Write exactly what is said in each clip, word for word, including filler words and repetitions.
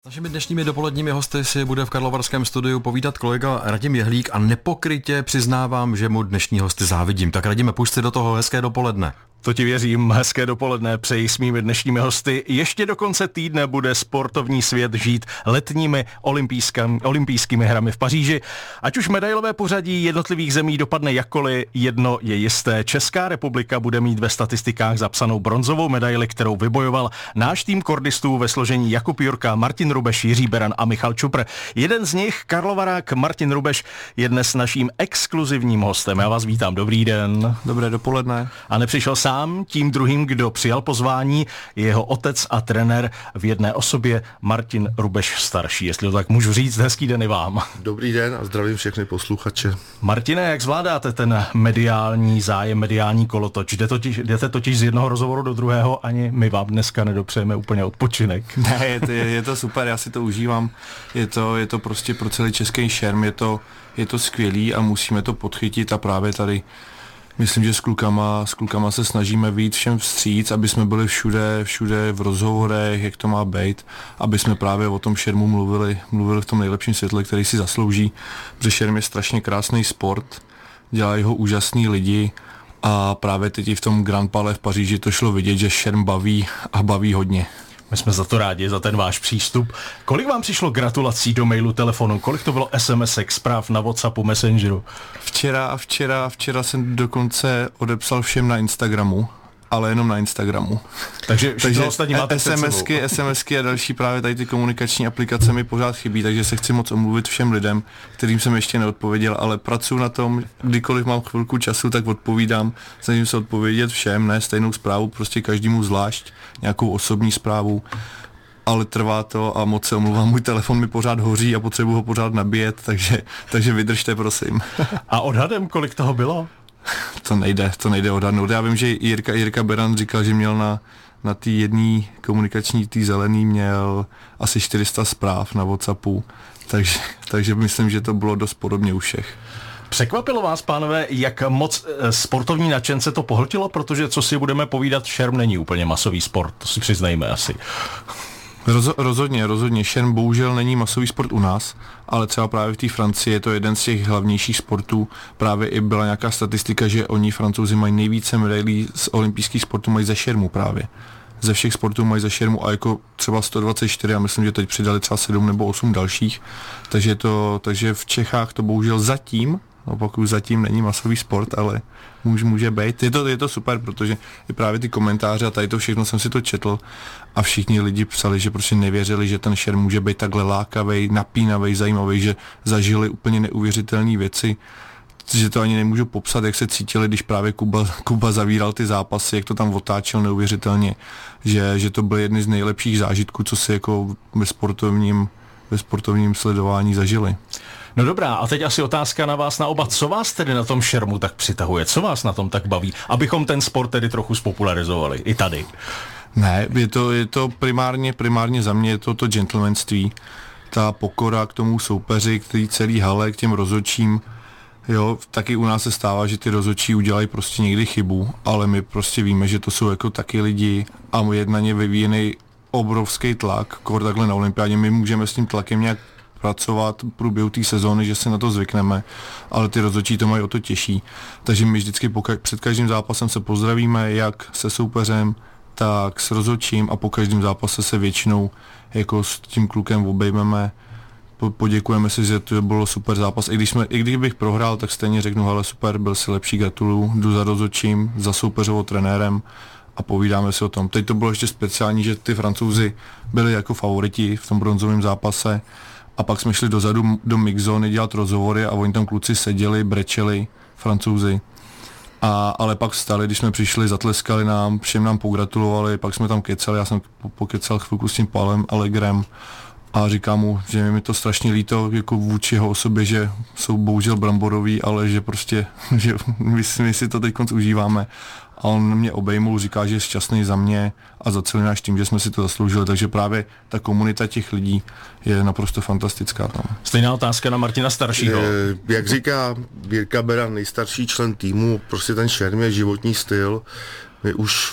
Našimi dnešními dopoledními hosty si bude v karlovarském studiu povídat kolega Radim Jehlík a nepokrytě přiznávám, že mu dnešní hosty závidím. Tak Radime, pusť si do toho, hezké dopoledne. To ti věřím, hezké dopoledne přeji s mými dnešními hosty. Ještě do konce týdne bude sportovní svět žít letními olympijskými hrami v Paříži. Ať už medailové pořadí jednotlivých zemí dopadne jakkoliv, jedno je jisté. Česká republika bude mít ve statistikách zapsanou bronzovou medaili, kterou vybojoval náš tým kordistů ve složení Jakub Jurka, Martin Rubeš, Jiří Beran a Michal Čupr. Jeden z nich, karlovarák Martin Rubeš, je dnes naším exkluzivním hostem. Já vás vítám, dobrý den. Dobré dopoledne. A nepřišel sám. Tím druhým, kdo přijal pozvání, je jeho otec a trenér v jedné osobě Martin Rubeš starší. Jestli to tak můžu říct, hezký den i vám. Dobrý den a zdravím všechny posluchače. Martine, jak zvládáte ten mediální zájem, mediální kolotoč? Jde totiž, jdete totiž z jednoho rozhovoru do druhého, ani my vám dneska nedopřejeme úplně odpočinek. Ne, je to, je to super, já si to užívám. Je to, je to prostě pro celý český šerm, je to, je to skvělý a musíme to podchytit a právě tady myslím, že s klukama, s klukama se snažíme vyjít všem vstříc, aby jsme byli všude, všude v rozhovorech, jak to má být, aby jsme právě o tom šermu mluvili, mluvili v tom nejlepším světle, který si zaslouží, protože šerm je strašně krásný sport, dělají ho úžasní lidi a právě teď i v tom Grand Palais v Paříži to šlo vidět, že šerm baví a baví hodně. My jsme za to rádi, za ten váš přístup. Kolik vám přišlo gratulací do mailu, telefonu? Kolik to bylo SMSek, zpráv na WhatsAppu, Messengeru? Včera, včera, včera jsem dokonce odepsal všem na Instagramu, ale jenom na Instagramu. Takže všechno ostatní máte SMSky, SMSky a další právě tady ty komunikační aplikace mi pořád chybí, takže se chci moc omluvit všem lidem, kterým jsem ještě neodpověděl, ale pracuji na tom, kdykoliv mám chvilku času, tak odpovídám. Snažím se odpovědět všem, ne stejnou zprávu, prostě každému zvlášť, nějakou osobní zprávu, ale trvá to a moc se omluvám, můj telefon mi pořád hoří a potřebuji ho pořád nabíjet, takže, takže vydržte, prosím. A odhadem, kolik toho bylo? To nejde, to nejde odhadnout. Já vím, že Jirka, Jirka Beran říkal, že měl na, na té jedné komunikační, tý zelený, měl asi čtyři sta zpráv na WhatsAppu, takže, takže myslím, že to bylo dost podobně u všech. Překvapilo vás, pánové, jak moc sportovní nadšence to pohltilo, protože co si budeme povídat, šerm není úplně masový sport, to si přiznejme asi. Roz, rozhodně, rozhodně. Šerm bohužel není masový sport u nás, ale třeba právě v té Francii je to jeden z těch hlavnějších sportů. Právě i byla nějaká statistika, že oni Francouzi mají nejvíce medailí z olympijských sportů, mají ze šermu právě. Ze všech sportů mají ze šermu a jako třeba sto dvacet čtyři a myslím, že teď přidali třeba sedm nebo osm dalších. Takže, to, takže v Čechách to bohužel zatím, no pokud zatím není masový sport, ale může, může být. Je to, je to super, protože i právě ty komentáře a tady to všechno jsem si to četl a všichni lidi psali, že prostě nevěřili, že ten šerm může být takhle lákavý, napínavý, zajímavý, že zažili úplně neuvěřitelné věci, že to ani nemůžu popsat, jak se cítili, když právě Kuba, Kuba zavíral ty zápasy, jak to tam otáčel neuvěřitelně, že, že to byl jedny z nejlepších zážitků, co si jako ve sportovním, ve sportovním sledování zažili. No dobrá, a teď asi otázka na vás na oba. Co vás tedy na tom šermu tak přitahuje? Co vás na tom tak baví? Abychom ten sport tedy trochu spopularizovali. I tady. Ne, je to, je to primárně, primárně za mě je to to gentlemanství. Ta pokora k tomu soupeři, k té celý hale, k těm rozhodčím. Jo, taky u nás se stává, že ty rozhodčí udělají prostě někdy chybu, ale my prostě víme, že to jsou jako taky lidi a je na ně vyvíjený obrovský tlak, kor takhle na olympiádě. My můžeme s tím tlakem nějak pracovat v průběhu té sezóny, že se na to zvykneme, ale ty rozhodčí to mají o to těžší. Takže my vždycky poka- před každým zápasem se pozdravíme, jak se soupeřem, tak s rozhodčím a po každém zápase se většinou jako s tím klukem obejmeme, po- poděkujeme si, že to bylo super zápas. I když, jsme, I když bych prohrál, tak stejně řeknu, hele super, byl si lepší, gratuluju, jdu za rozhodčím, za soupeřovou trenérem a povídáme si o tom. Teď to bylo ještě speciální, že ty Francouzi byli jako favoriti v tom bronzovém zápase. A pak jsme šli dozadu do mixzóny dělat rozhovory a oni tam kluci seděli, brečeli, Francouzi. A, ale pak vstali, když jsme přišli, zatleskali nám, všem nám pogratulovali, pak jsme tam kecali, já jsem pokecal chvilku s tím Palem Allegrem a říkám mu, že mi to strašně líto jako vůči jeho osobě, že jsou bohužel bramborový, ale že prostě, že my, my si to teď konc užíváme. A on mě obejmul, říká, že je šťastný za mě a za celý náš tým, že jsme si to zasloužili, takže právě ta komunita těch lidí je naprosto fantastická tam. Stejná otázka na Martina staršího. Je, jak říká Jirka Beran, nejstarší člen týmu, prostě ten šerm je životní styl. My už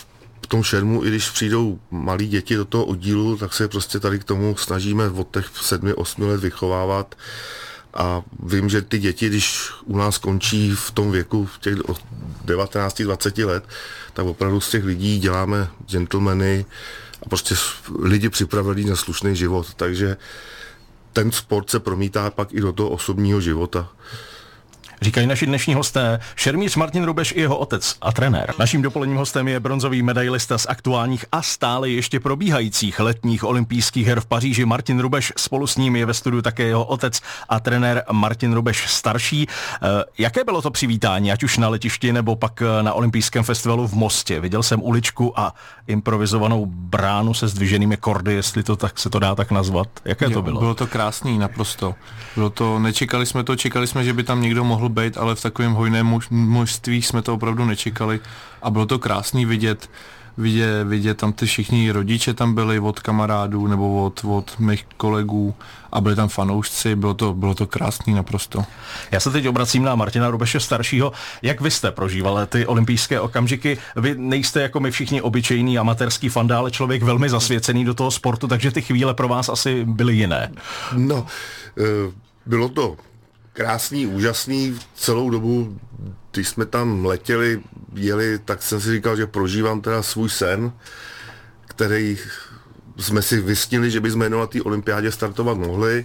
tom šermu, i když přijdou malí děti do toho oddílu, tak se prostě tady k tomu snažíme od těch sedmi, osmi let vychovávat. A vím, že ty děti, když u nás končí v tom věku, v těch devatenáct dvacet let, tak opravdu z těch lidí děláme gentlemany a prostě lidi připravení na slušný život. Takže ten sport se promítá pak i do toho osobního života. Říkají naši dnešní hosté, šermíř Martin Rubeš i jeho otec a trenér. Naším dopoledním hostem je bronzový medailista z aktuálních a stále ještě probíhajících letních olympijských her v Paříži Martin Rubeš. Spolu s ním je ve studiu také jeho otec a trenér Martin Rubeš starší. Jaké bylo to přivítání, ať už na letišti nebo pak na olympijském festivalu v Mostě? Viděl jsem uličku a improvizovanou bránu se zdviženými kordy, jestli to tak se to dá tak nazvat. Jaké jo, to bylo? Bylo to krásný naprosto. Bylo to, nečekali jsme to, čekali jsme, že by tam někdo mohl být, ale v takovém hojném množství jsme to opravdu nečekali a bylo to krásný vidět, vidět, vidět tam ty všichni rodiče tam byli od kamarádů nebo od, od mých kolegů a byli tam fanoušci, bylo to, bylo to krásný naprosto. Já se teď obracím na Martina Rubeše staršího. Jak vy jste prožívali ty olympijské okamžiky? Vy nejste jako my všichni obyčejný amatérský fanda, ale člověk velmi zasvěcený do toho sportu, takže ty chvíle pro vás asi byly jiné. No, bylo to krásný, úžasný, celou dobu, když jsme tam letěli, jeli, tak jsem si říkal, že prožívám teda svůj sen, který jsme si vysnili, že bychom jenom na té olympiádě startovat mohli.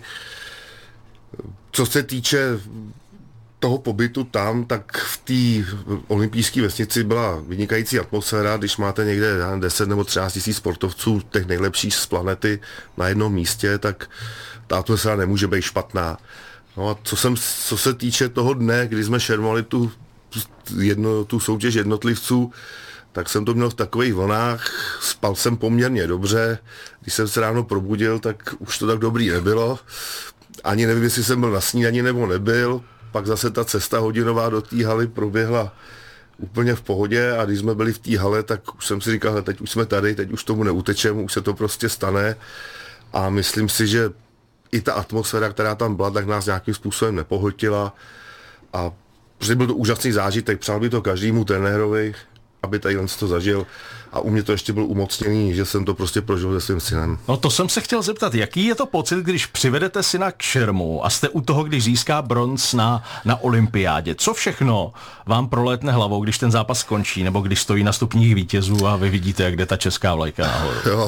Co se týče toho pobytu tam, tak v té olympijské vesnici byla vynikající atmosféra, když máte někde deset nebo třináct tisíc sportovců, těch nejlepších z planety na jednom místě, tak ta atmosféra nemůže být špatná. No a co, jsem, co se týče toho dne, kdy jsme šermovali tu, jedno, tu soutěž jednotlivců, tak jsem to měl v takových vlnách, spal jsem poměrně dobře, když jsem se ráno probudil, tak už to tak dobrý nebylo, ani nevím, jestli jsem byl na snídani nebo nebyl, pak zase ta cesta hodinová do té haly proběhla úplně v pohodě a když jsme byli v té hale, tak už jsem si říkal, teď už jsme tady, teď už tomu neutečeme, už se to prostě stane a myslím si, že i ta atmosféra, která tam byla, tak nás nějakým způsobem nepohltila a prostě byl to úžasný zážitek, přál by to každému trenérovi, aby tady to zažil a u mě to ještě byl umocněný, že jsem to prostě prožil se svým synem. No to jsem se chtěl zeptat, jaký je to pocit, když přivedete syna k šermu a jste u toho, když získá bronz na, na olympiádě. Co všechno vám prolétne hlavou, když ten zápas skončí, nebo když stojí na stupních vítězů a vy vidíte, jak jde ta česká vlajka nahoru? Jo.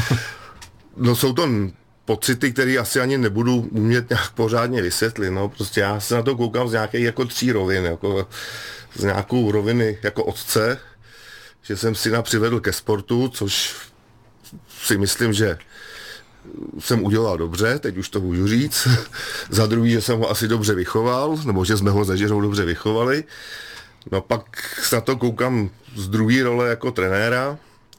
No jsou to pocity, které asi ani nebudu umět nějak pořádně vysvětlit, no, prostě já se na to koukám z nějaké jako tří rovin, jako z nějakou roviny jako otce, že jsem syna přivedl ke sportu, což si myslím, že jsem udělal dobře, teď už to můžu říct, za druhý, že jsem ho asi dobře vychoval, nebo že jsme ho se ženou dobře vychovali, no pak se na to koukám z druhé role jako trenéra,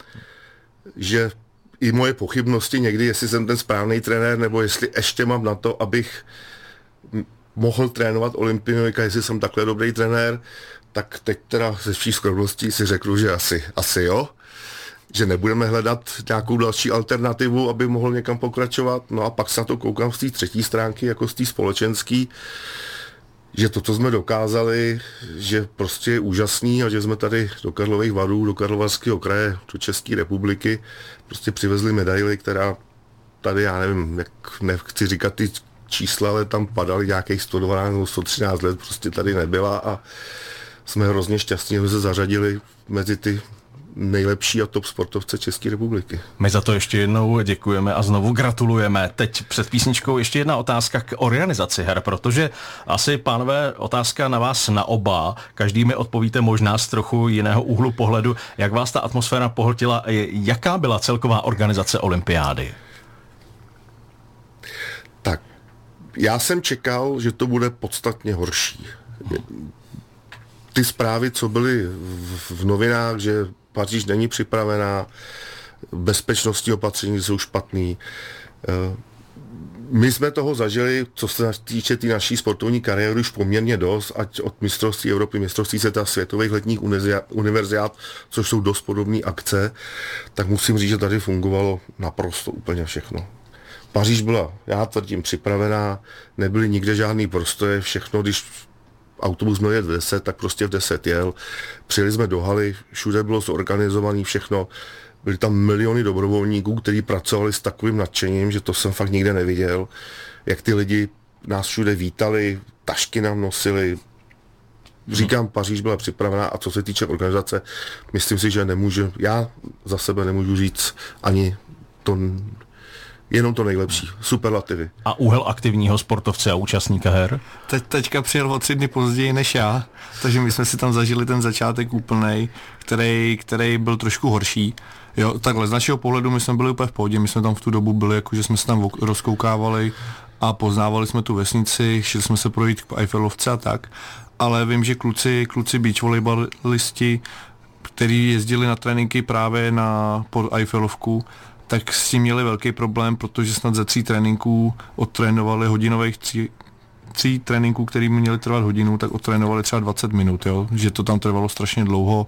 že i moje pochybnosti někdy, jestli jsem ten správný trenér, nebo jestli ještě mám na to, abych mohl trénovat olympionika, jestli jsem takhle dobrý trenér, tak teď teda se vší skromností si řeknu, že asi, asi jo, že nebudeme hledat nějakou další alternativu, aby mohl někam pokračovat. No a pak se na to koukám z té třetí stránky, jako z té společenský, že to, co jsme dokázali, že prostě je úžasný a že jsme tady do Karlových Varů, do Karlovarského kraje, do České republiky prostě přivezli medaili, která tady, já nevím, jak nechci říkat ty čísla, ale tam padaly nějakých sto dvanáct nebo sto třináct let, prostě tady nebyla a jsme hrozně šťastní, že se zařadili mezi ty nejlepší a top sportovce České republiky. My za to ještě jednou děkujeme a znovu gratulujeme. Teď před písničkou ještě jedna otázka k organizaci her, protože asi, pánové, otázka na vás na oba. Každý mi odpovíte možná z trochu jiného úhlu pohledu. Jak vás ta atmosféra pohltila? Jaká byla celková organizace olympiády? Tak, já jsem čekal, že to bude podstatně horší. Ty zprávy, co byly v, v novinách, že Paříž není připravená, bezpečnostní opatření jsou špatný. My jsme toho zažili, co se týče té naší sportovní kariéry, už poměrně dost, ať od mistrovství Evropy, mistrovství světa, světových letních univerziát, což jsou dost podobné akce, tak musím říct, že tady fungovalo naprosto úplně všechno. Paříž byla, já tvrdím, připravená, nebyly nikde žádný prostoje, všechno, když autobus měl jet v deset, tak prostě v deset jel. Přijeli jsme do haly, všude bylo zorganizované všechno. Byly tam miliony dobrovolníků, kteří pracovali s takovým nadšením, že to jsem fakt nikde neviděl. Jak ty lidi nás všude vítali, tašky nám nosili. Říkám, Paříž byla připravená a co se týče organizace, myslím si, že nemůžu, já za sebe nemůžu říct ani to, jenom to nejlepší, superlativy. A úhel aktivního sportovce a účastníka her? Teď, teďka přijel o tři dny později než já, takže my jsme si tam zažili ten začátek úplnej, který, který byl trošku horší. Jo, takhle, z našeho pohledu my jsme byli úplně v pohodě, my jsme tam v tu dobu byli, jako že jsme se tam rozkoukávali a poznávali jsme tu vesnici, šli jsme se projít k Eiffelovce a tak, ale vím, že kluci, kluci beach volejbalisti, kteří jezdili na tréninky právě na pod Eiffelovku, tak s tím měli velký problém, protože snad ze tří tréninků odtrénovali hodinových tří, tří tréninků, který měli trvat hodinu, tak odtrénovali třeba dvacet minut, jo? Že to tam trvalo strašně dlouho,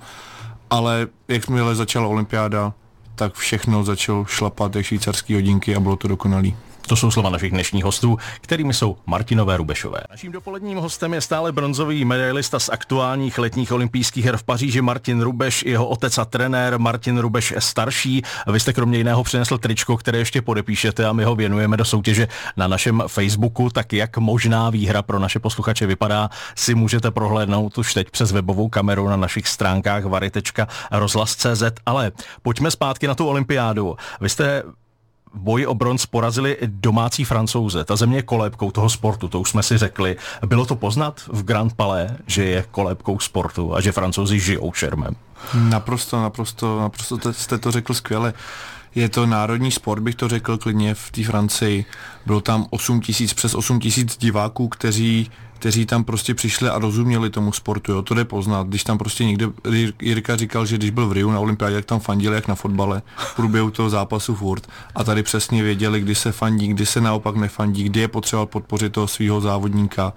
ale jakmile začala olympiáda, tak všechno začalo šlapat jak švýcarský hodinky a bylo to dokonalý. To jsou slova našich dnešních hostů, kterými jsou Martinové Rubešové. Naším dopoledním hostem je stále bronzový medailista z aktuálních letních olympijských her v Paříži Martin Rubeš, jeho otec a trenér Martin Rubeš starší. Vy jste kromě jiného přinesl tričko, které ještě podepíšete a my ho věnujeme do soutěže na našem Facebooku, tak jak možná výhra pro naše posluchače vypadá, si můžete prohlédnout už teď přes webovou kameru na našich stránkách vary tečka rozhlas tečka cé zet. Ale pojďme zpátky na tu olympiádu. Vy jste v boji o bronz porazili domácí Francouze. Ta země je kolébkou toho sportu, to už jsme si řekli. Bylo to poznat v Grand Palais, že je kolébkou sportu a že Francouzi žijou šermem? Naprosto, naprosto, naprosto jste to řekl skvěle. Je to národní sport, bych to řekl klidně v té Francii. Bylo tam osm tisíc, přes osm tisíc diváků, kteří, kteří tam prostě přišli a rozuměli tomu sportu. Jo. To jde poznat. Když tam prostě někde, Jirka říkal, že když byl v Riu na olympiádě, jak tam fandili jak na fotbale v průběhu toho zápasu furt. A tady přesně věděli, kdy se fandí, kdy se naopak nefandí, kdy je potřeba podpořit toho svého závodníka.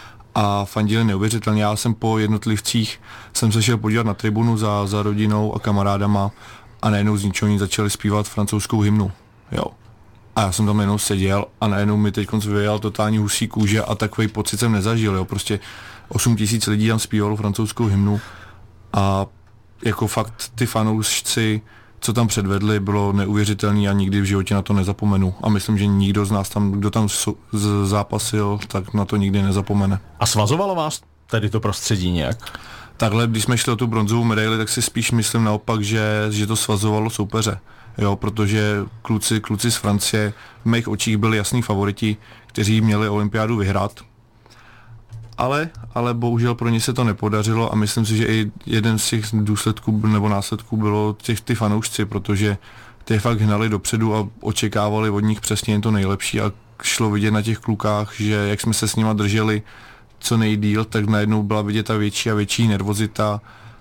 A fandili neuvěřitelně. Já jsem po jednotlivcích jsem se šel podívat na tribunu za, za rodinou a kamarádama a najednou z ničeho nic začali zpívat francouzskou hymnu. Jo. A já jsem tam jenom seděl a najednou mi teď vyjel totální husí kůže a takový pocit jsem nezažil. Jo. Prostě osm tisíc lidí tam zpívalo francouzskou hymnu a jako fakt ty fanoušci, co tam předvedli, bylo neuvěřitelný a nikdy v životě na to nezapomenu. A myslím, že nikdo z nás tam, kdo tam zápasil, tak na to nikdy nezapomene. A svazovalo vás tedy to prostředí nějak? Takhle, když jsme šli o tu bronzovou medaili, tak si spíš myslím naopak, že, že to svazovalo soupeře. Jo, protože kluci, kluci z Francie v mých očích byli jasní favoriti, kteří měli olympiádu vyhrát. Ale, ale bohužel pro ně se to nepodařilo a myslím si, že i jeden z těch důsledků nebo následků bylo těch, ty fanoušci, protože ty fakt hnali dopředu a očekávali od nich přesně jen to nejlepší a šlo vidět na těch klukách, že jak jsme se s nima drželi co nejdýl, tak najednou byla vidět ta větší a větší nervozita,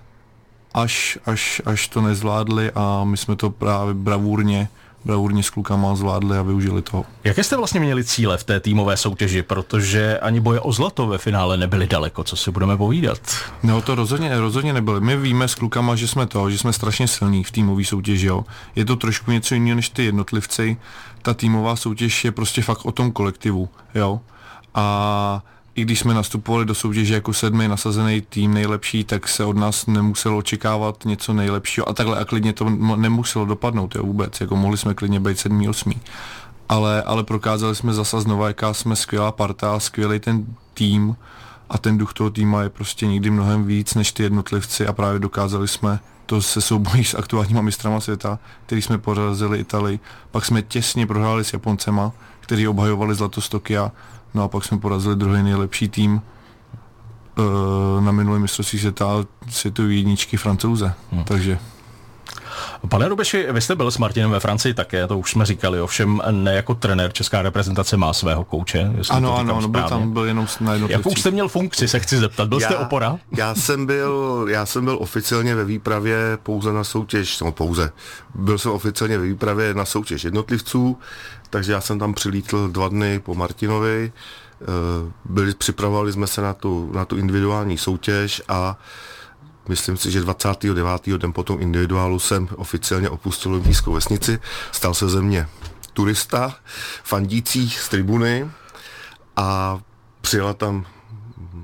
až, až, až to nezvládli a my jsme to právě bravurně, bravurně s klukama zvládli a využili toho. Jaké jste vlastně měli cíle v té týmové soutěži, protože ani boje o zlato ve finále nebyly daleko, co si budeme povídat? No to rozhodně, rozhodně nebyly. My víme s klukama, že jsme to, že jsme strašně silní v týmové soutěži, jo. Je to trošku něco jiného než ty jednotlivci. Ta týmová soutěž je prostě fakt o tom kolektivu, jo. A i když jsme nastupovali do soutěže jako sedmý nasazený tým nejlepší, tak se od nás nemuselo očekávat něco nejlepšího a takhle a klidně to nemuselo dopadnout, jo, vůbec, jako mohli jsme klidně být sedmý, osmý. Ale, ale prokázali jsme zase znova, jaká jsme skvělá parta, skvělý ten tým a ten duch toho týma je prostě někdy mnohem víc než ty jednotlivci a právě dokázali jsme to se soubojí s aktuálníma mistrama světa, který jsme porazili Italii, pak jsme těsně prohráli s Japoncema, kteří obhajovali zlato z Tokia. No a pak jsme porazili druhý nejlepší tým uh, na minulém mistrovství světa, světové jedničky Francouze. Hmm. Takže. Pane Rubeši, vy jste byl s Martinem ve Francii také, to už jsme říkali, ovšem ne jako trenér, česká reprezentace má svého kouče. Ano, ano, ano, byl tam, byl jenom na jednotlivcích. Jakou jste měl funkci, se chci zeptat, byl já, jste opora? Já jsem byl, já jsem byl oficiálně ve výpravě pouze na soutěž, no pouze, byl jsem oficiálně ve výpravě na soutěž jednotlivců, takže já jsem tam přilítl dva dny po Martinovi, byli, připravovali jsme se na tu, na tu individuální soutěž a myslím si, že dvacátého devátého den po tom individuálu jsem oficiálně opustil olympijskou vesnici, stal se ze mě turista, fandící z tribuny a přijela tam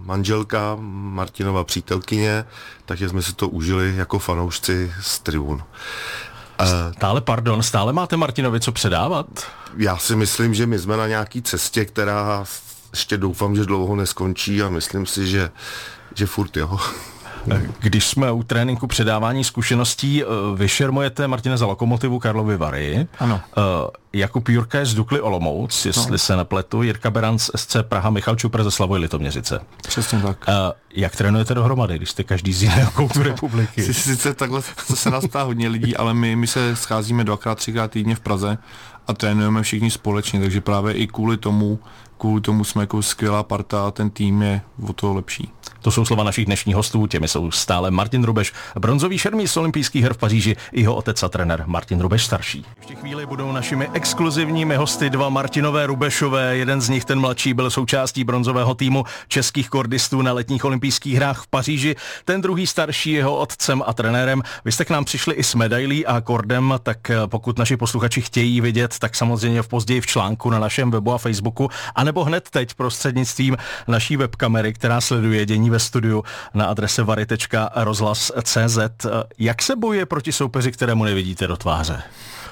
manželka, Martinova přítelkyně, takže jsme si to užili jako fanoušci z tribun. Stále, pardon, stále máte Martinovi co předávat? Já si myslím, že my jsme na nějaký cestě, která ještě doufám, že dlouho neskončí a myslím si, že, že furt jo. Když jsme u tréninku předávání zkušeností, vy šermujete Martina za Lokomotivu Karlovy Vary. Ano. Jakub Jurka je z Dukly Olomouc, jestli no. se nepletu, Jirka Beran z S C Praha, Michal Čupr ze Slavoj Litoměřice. Přesně tak. Jak trénujete dohromady, když jste každý z jiného koutu republiky? Sice takhle se nás ptá hodně lidí, ale my, my se scházíme dvakrát, třikrát týdně v Praze a trénujeme všichni společně, takže právě i kvůli tomu, kvůli tomu jsme jako skvělá parta a ten tým je o to lepší. To jsou slova našich dnešních hostů, těmi jsou stále Martin Rubeš, bronzový šermíř z olympijských her v Paříži, i jeho otec a trenér Martin Rubeš starší. Ještě chvíli budou našimi exkluzivními hosty dva Martinové Rubešové, jeden z nich, ten mladší, byl součástí bronzového týmu českých kordistů na letních olympijských hrách v Paříži, ten druhý starší jeho otcem a trenérem. Vy jste k nám přišli i s medailí a kordem, tak pokud naši posluchači chtějí vidět, tak samozřejmě v později v článku na našem webu a Facebooku, anebo hned teď prostřednictvím naší webkamery, která sleduje dění ve studiu na adrese vary tečka rozhlas tečka cé zet. Jak se bojuje proti soupeři, kterému nevidíte do tváře?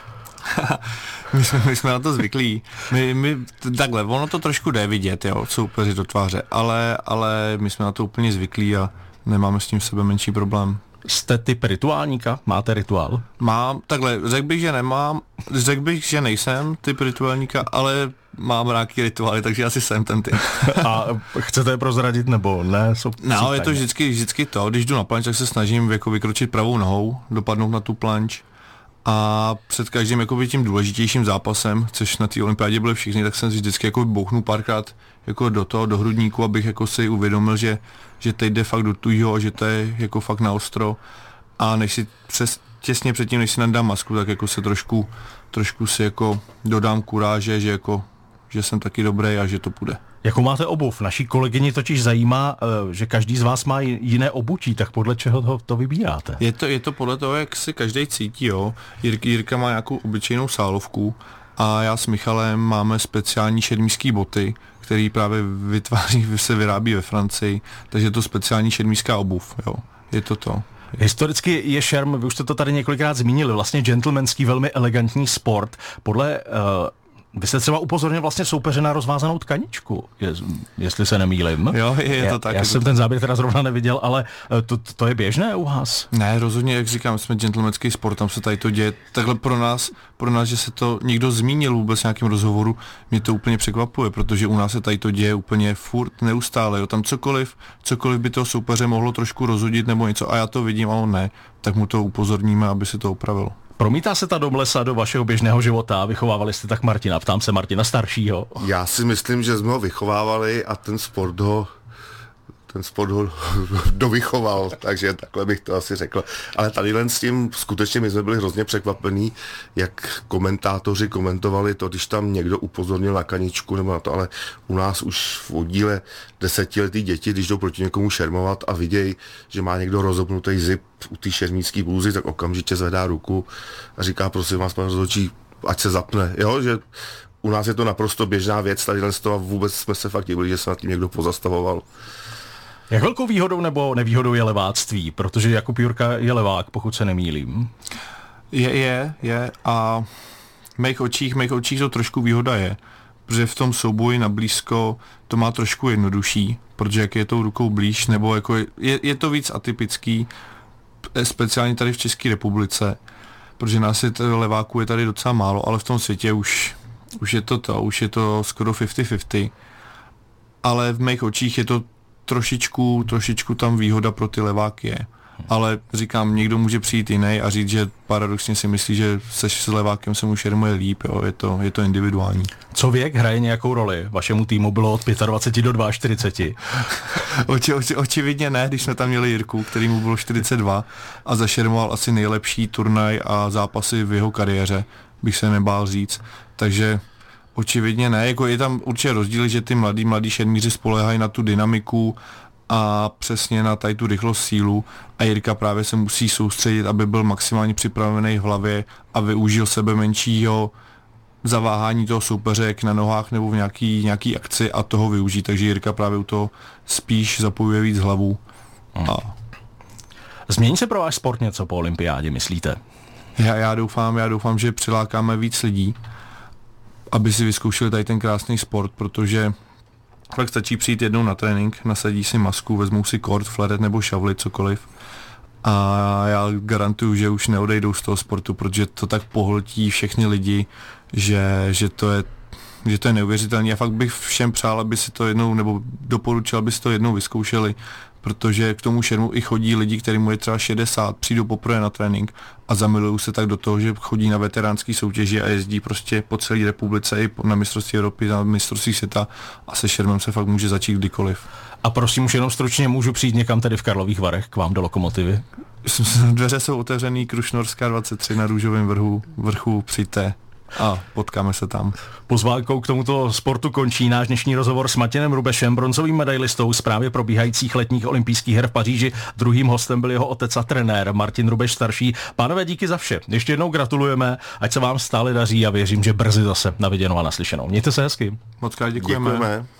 my, jsme, my jsme na to zvyklí. My, my, takhle, ono to trošku jde vidět, jo, soupeři do tváře, ale, ale my jsme na to úplně zvyklí a nemáme s tím v sebe menší problém. Jste typ rituálníka? Máte rituál? Mám, takhle, řekl bych, že nemám, řekl bych, že nejsem typ rituálníka, ale mám nějaký rituály, takže asi jsem ten typ. A chcete je prozradit, nebo ne? Jsou no, je to vždycky, vždycky to, když jdu na planč, tak se snažím jako vykročit pravou nohou, dopadnout na tu planč a před každým jakoby tím důležitějším zápasem, což na té olympiádě byly všichni, tak jsem si vždycky jako bouchnu párkrát jako do toho, do hrudníku, abych jako si uvědomil, že, že teď jde fakt do tujího, že to je jako fakt na ostro a než si přes, těsně předtím, než si nadám masku, tak jako se trošku, trošku si jako dodám kuráže, že jako že jsem taky dobrý a že to půjde. Jakou máte obuv? Naší kolegyni totiž zajímá, že každý z vás má jiné obutí, tak podle čeho to, to vybíráte? Je to, je to podle toho, jak si každý cítí, jo. Jirka, Jirka má nějakou obyčejnou sálovku a já s Michalem máme speciální šermířský boty, který právě vytváří, se vyrábí ve Francii, takže je to speciální šermířská obuv, jo. Je to to. Historicky je šerm, vy už jste to tady několikrát zmínili, vlastně gentlemanský, velmi elegantní sport. Podle uh, Vy jste třeba upozornil vlastně soupeře na rozvázanou tkaničku, je, jestli se nemýlim. Jo, je, je to já, tak. Já je jsem to ten záběr teda zrovna neviděl, ale to, to je běžné u vás? Ne, rozhodně, jak říkám, jsme gentlemanský sport, tam se tady to děje. Takhle pro nás, pro nás, že se to někdo zmínil vůbec v nějakém rozhovoru, mě to úplně překvapuje, protože u nás se tady to děje úplně furt, neustále. Jo. Tam cokoliv, cokoliv by toho soupeře mohlo trošku rozhodit nebo něco a já to vidím a on ne, tak mu to upozorníme, aby se to opravilo. Promítá se ta noblesa do vašeho běžného života? Vychovávali jste tak Martina? Ptám se Martina staršího. Já si myslím, že jsme ho vychovávali a ten sport ho ten sport ho dovychoval, takže takhle bych to asi řekl. Ale tady jen s tím skutečně my jsme byli hrozně překvapení, jak komentátoři komentovali to, když tam někdo upozornil na kaničku nebo na to, ale u nás už v oddíle desetiletí děti, když jdou proti někomu šermovat a vidějí, že má někdo rozopnutý zip u té šermířské blůzy, tak okamžitě zvedá ruku a říká, prosím vás, pane rozhodčí, ať se zapne, jo, že u nás je to naprosto běžná věc, tady jen z toho vůbec jsme se fakt divili, že se nad tím někdo pozastavoval. Jak velkou výhodou nebo nevýhodou je leváctví? Protože Jakub Jurka je levák, pokud se nemýlím. Je, je, je a v mých očích, mých očích to trošku výhoda je, protože v tom souboji na blízko to má trošku jednodušší, protože jak je tou rukou blíž, nebo jako je, je to víc atypický, speciálně tady v České republice, protože nás je leváků je tady docela málo, ale v tom světě už, už je to to, už je to skoro padesát padesát, ale v mých očích je to trošičku, trošičku tam výhoda pro ty leváky je. Ale říkám, někdo může přijít jiný a říct, že paradoxně si myslí, že seš s levákem se mu šermuje líp, jo. Je to, je to individuální. Co věk hraje nějakou roli? Vašemu týmu bylo od dvacet pět do čtyřicet dva. oči, oči, očividně ne, když jsme tam měli Jirku, který mu bylo čtyřicet dva a zašermoval asi nejlepší turnaj a zápasy v jeho kariéře, bych se nebál říct. Takže očividně ne, jako je tam určitě rozdíl, že ty mladí, mladí šermíři spoléhají na tu dynamiku a přesně na tady tu rychlost, sílu a Jirka právě se musí soustředit, aby byl maximálně připravený v hlavě a využil sebe menšího zaváhání toho soupeře jak na nohách nebo v nějaký, nějaký akci a toho využít, takže Jirka právě u toho spíš zapojuje víc hlavu. Hmm. A... Změní se pro váš sport něco po olympiádě, myslíte? Já, já doufám, já doufám, že přilákáme víc lidí, aby si vyzkoušeli tady ten krásný sport, protože fakt stačí přijít jednou na trénink, nasadí si masku, vezmou si kort, flaret nebo šavli, cokoliv. A já garantuju, že už neodejdou z toho sportu, protože to tak pohltí všechny lidi, že, že to je že to je neuvěřitelné. Já fakt bych všem přál, aby si to jednou, nebo doporučil, aby si to jednou vyzkoušeli, protože k tomu šermu i chodí lidi, kterým mu je třeba šedesát, přijdou poprvé na trénink a zamilují se tak do toho, že chodí na veteránský soutěži a jezdí prostě po celé republice i na mistrovství Evropy, na mistrovství světa a se šermem se fakt může začít kdykoliv. A prosím, už jenom stručně, můžu přijít někam tedy v Karlových Varech k vám do Lokomotivy? Dveře jsou otevřený, Krušnohorská dvacet tři na Růžovém vrchu, vrchu přijďte a potkáme se tam. Pozvánkou k tomuto sportu končí náš dnešní rozhovor s Martinem Rubešem, bronzovým medailistou z právě probíhajících letních olympijských her v Paříži. Druhým hostem byl jeho otec a trenér Martin Rubeš starší. Pánové, díky za vše. Ještě jednou gratulujeme, ať se vám stále daří a věřím, že brzy zase na viděnou a naslyšenou. Mějte se hezky. Moc krát děkujeme. Děkujeme.